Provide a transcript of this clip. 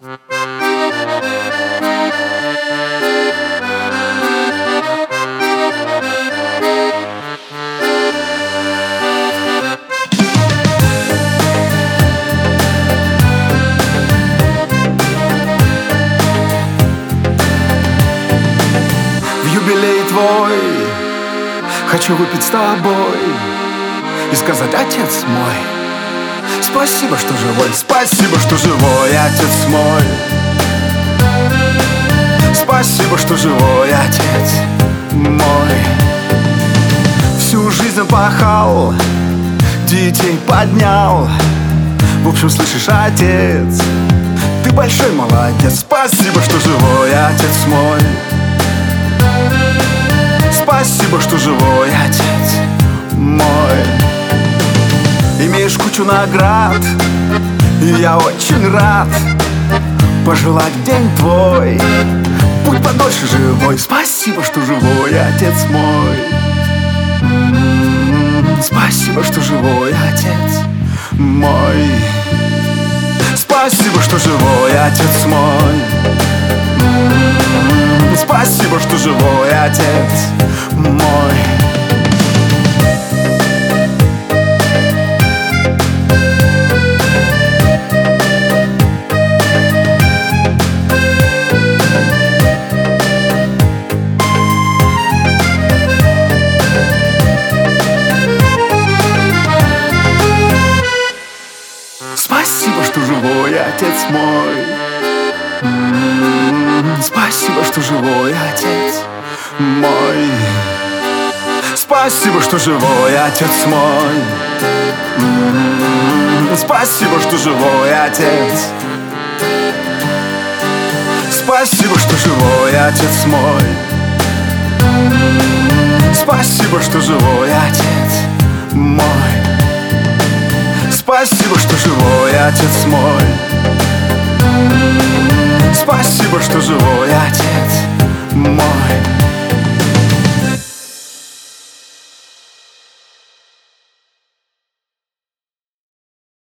Юбилей твой хочу выпить с тобой и сказать: отец мой, спасибо, что живой. Спасибо, что живой, отец мой. Спасибо, что живой, отец мой. Всю жизнь пахал, детей поднял. В общем, слышишь, отец, ты большой молодец. Спасибо, что живой, отец мой. Спасибо, что живой, отец мой. Имеешь кучу наград, и я очень рад пожелать день твой будь подольше живой. Спасибо, что живой, отец мой. Спасибо, что живой, отец мой. Спасибо, что живой, отец мой. Спасибо, что живой, отец мой. Спасибо, что живой, отец мой. Спасибо, что живой, отец мой. Спасибо, что живой, отец мой. Спасибо, что живой, отец. Спасибо, что живой, отец мой. Спасибо, что живой, отец мой. Спасибо, что живой, отец мой. Спасибо, что живой, отец мой.